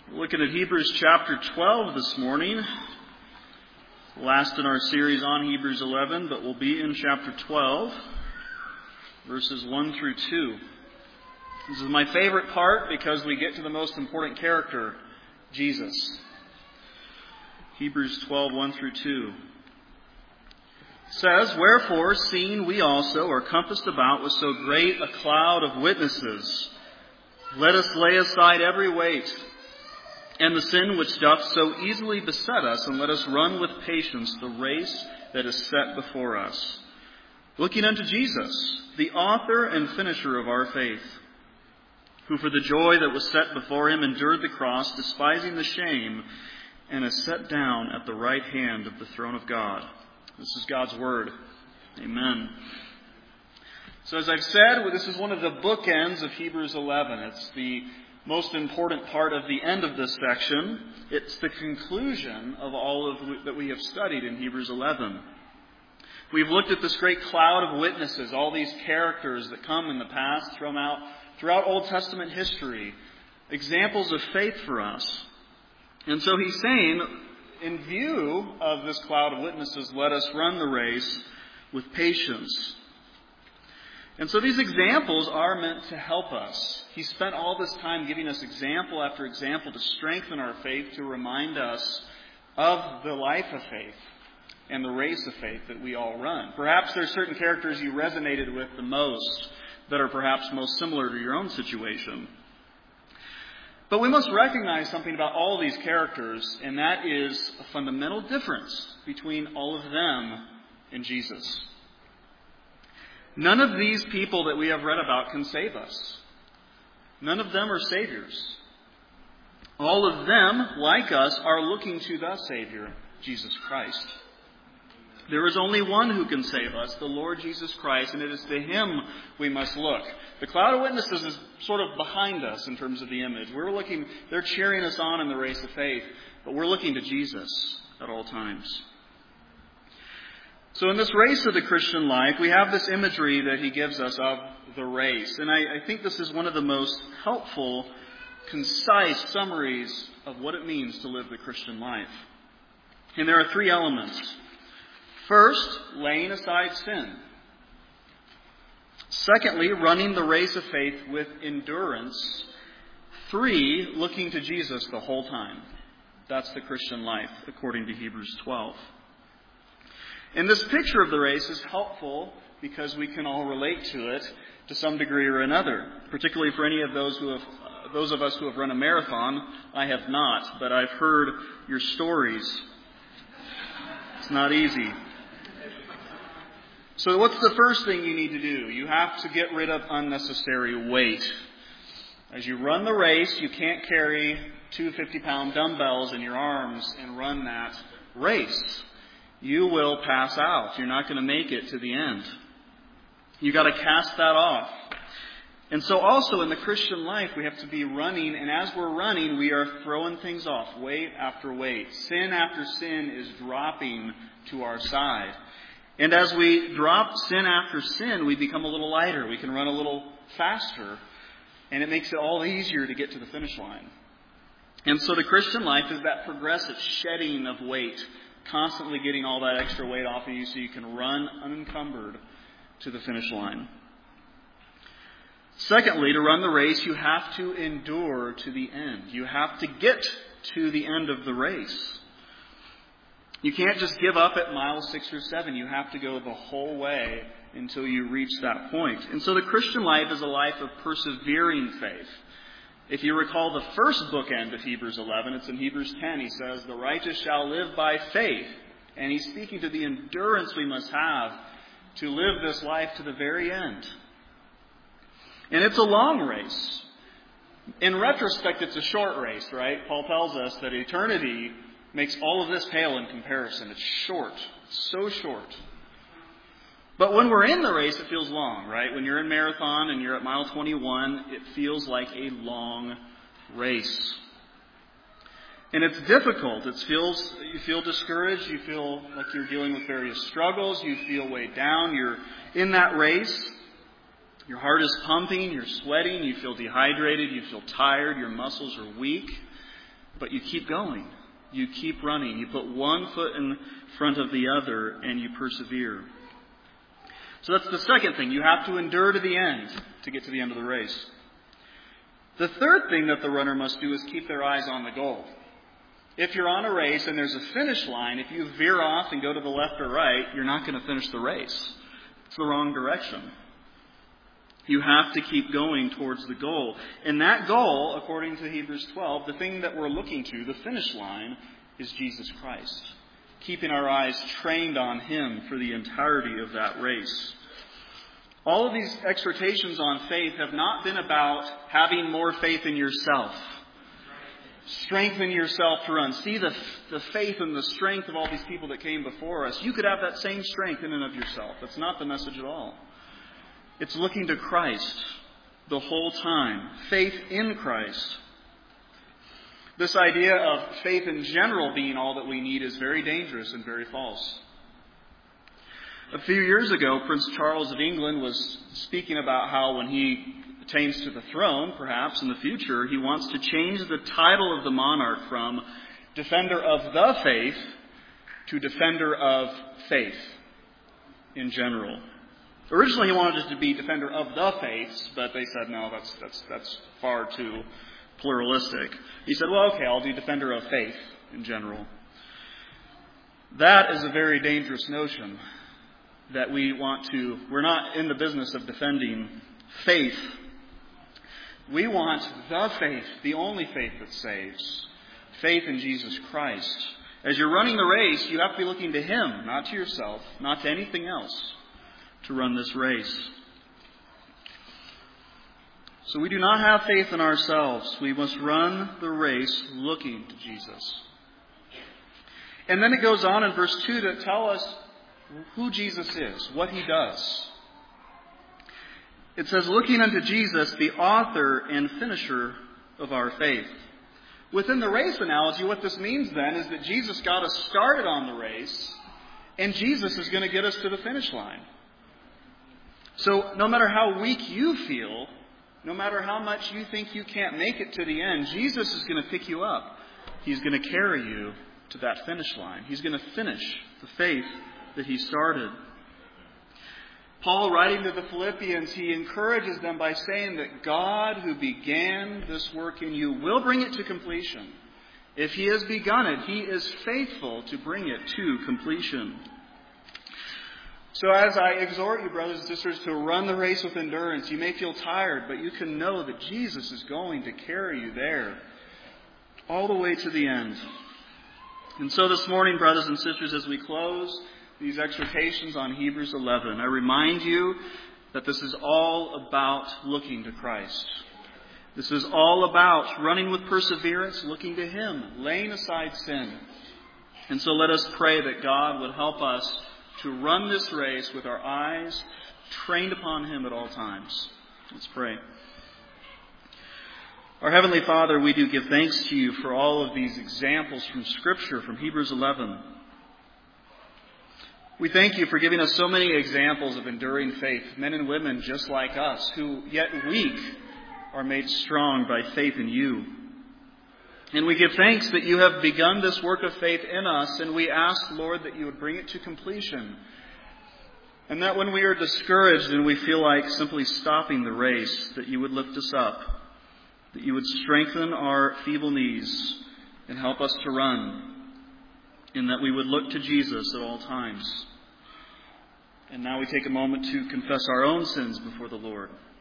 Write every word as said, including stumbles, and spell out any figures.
Looking at Hebrews chapter twelve this morning. Last in our series on Hebrews eleven, but we'll be in chapter twelve, verses one through two. This is my favorite part because we get to the most important character, Jesus. Hebrews twelve, one through two. It says, "Wherefore, seeing we also are compassed about with so great a cloud of witnesses, let us lay aside every weight, and the sin which doth so easily beset us, and let us run with patience the race that is set before us. Looking unto Jesus, the author and finisher of our faith, who for the joy that was set before him endured the cross, despising the shame, and is set down at the right hand of the throne of God." This is God's Word. Amen. So as I've said, this is one of the bookends of Hebrews eleven. It's the most important part of the end of this section. It's the conclusion of all of that we have studied in Hebrews eleven. We've looked at this great cloud of witnesses, all these characters that come in the past throughout, throughout Old Testament history, examples of faith for us. And so he's saying, in view of this cloud of witnesses, let us run the race with patience. And so these examples are meant to help us. He spent all this time giving us example after example to strengthen our faith, to remind us of the life of faith and the race of faith that we all run. Perhaps there are certain characters you resonated with the most that are perhaps most similar to your own situation. But we must recognize something about all of these characters, and that is a fundamental difference between all of them and Jesus. None of these people that we have read about can save us. None of them are saviors. All of them, like us, are looking to the Savior, Jesus Christ. There is only one who can save us, the Lord Jesus Christ, and it is to Him we must look. The cloud of witnesses is sort of behind us in terms of the image. We're looking, they're cheering us on in the race of faith, but we're looking to Jesus at all times. So in this race of the Christian life, we have this imagery that he gives us of the race. And I, I think this is one of the most helpful, concise summaries of what it means to live the Christian life. And there are three elements. First, laying aside sin. Secondly, running the race of faith with endurance. Three, looking to Jesus the whole time. That's the Christian life, according to Hebrews twelve. And this picture of the race is helpful because we can all relate to it to some degree or another, particularly for any of those who have, uh, those of us who have run a marathon. I have not, but I've heard your stories. It's not easy. So what's the first thing you need to do? You have to get rid of unnecessary weight. As you run the race, you can't carry two fifty-pound dumbbells in your arms and run that race. You will pass out. You're not going to make it to the end. You've got to cast that off. And so also in the Christian life, we have to be running. And as we're running, we are throwing things off, weight after weight. Sin after sin is dropping to our side. And as we drop sin after sin, we become a little lighter. We can run a little faster. And it makes it all easier to get to the finish line. And so the Christian life is that progressive shedding of weight, constantly getting all that extra weight off of you so you can run unencumbered to the finish line. Secondly, to run the race, you have to endure to the end. You have to get to the end of the race. You can't just give up at mile six or seven. You have to go the whole way until you reach that point. And so the Christian life is a life of persevering faith. If you recall the first bookend of Hebrews eleven, it's in Hebrews ten. He says, "The righteous shall live by faith." And he's speaking to the endurance we must have to live this life to the very end. And it's a long race. In retrospect, it's a short race, right? Paul tells us that eternity makes all of this pale in comparison. It's short. It's so short. But when we're in the race, it feels long, right? When you're in marathon and you're at mile twenty-one, it feels like a long race. And it's difficult. It feels, you feel discouraged. You feel like you're dealing with various struggles. You feel weighed down. You're in that race. Your heart is pumping. You're sweating. You feel dehydrated. You feel tired. Your muscles are weak. But you keep going. You keep running. You put one foot in front of the other, and you persevere. So that's the second thing. You have to endure to the end to get to the end of the race. The third thing that the runner must do is keep their eyes on the goal. If you're on a race and there's a finish line, if you veer off and go to the left or right, you're not going to finish the race. It's the wrong direction. You have to keep going towards the goal. And that goal, according to Hebrews twelve, the thing that we're looking to, the finish line, is Jesus Christ. Keeping our eyes trained on Him for the entirety of that race. All of these exhortations on faith have not been about having more faith in yourself. Strengthen yourself to run. See the, the faith and the strength of all these people that came before us. You could have that same strength in and of yourself. That's not the message at all. It's looking to Christ the whole time. Faith in Christ. This idea of faith in general being all that we need is very dangerous and very false. A few years ago, Prince Charles of England was speaking about how when he attains to the throne, perhaps in the future, he wants to change the title of the monarch from Defender of the Faith to Defender of Faith in general. Originally, he wanted it to be Defender of the Faiths, but they said, no, that's that's that's far too pluralistic. He said, well, okay, I'll do Defender of Faith in general. That is a very dangerous notion that we want to... We're not in the business of defending faith. We want the faith, the only faith that saves. Faith in Jesus Christ. As you're running the race, you have to be looking to Him, not to yourself, not to anything else, to run this race. So we do not have faith in ourselves. We must run the race looking to Jesus. And then it goes on in verse two to tell us who Jesus is, what He does. It says, looking unto Jesus, the author and finisher of our faith. Within the race analogy, what this means then is that Jesus got us started on the race, and Jesus is going to get us to the finish line. So no matter how weak you feel, no matter how much you think you can't make it to the end, Jesus is going to pick you up. He's going to carry you to that finish line. He's going to finish the faith that He started. Paul, writing to the Philippians, he encourages them by saying that God, who began this work in you, will bring it to completion. If He has begun it, He is faithful to bring it to completion. So as I exhort you, brothers and sisters, to run the race with endurance, you may feel tired, but you can know that Jesus is going to carry you there all the way to the end. And so this morning, brothers and sisters, as we close these exhortations on Hebrews eleven, I remind you that this is all about looking to Christ. This is all about running with perseverance, looking to Him, laying aside sin. And so let us pray that God would help us to run this race with our eyes trained upon Him at all times. Let's pray. Our Heavenly Father, we do give thanks to You for all of these examples from Scripture, from Hebrews eleven. We thank You for giving us so many examples of enduring faith, men and women just like us, who yet weak are made strong by faith in You. And we give thanks that You have begun this work of faith in us, and we ask, Lord, that You would bring it to completion. And that when we are discouraged and we feel like simply stopping the race, that You would lift us up, that You would strengthen our feeble knees and help us to run, and that we would look to Jesus at all times. And now we take a moment to confess our own sins before the Lord.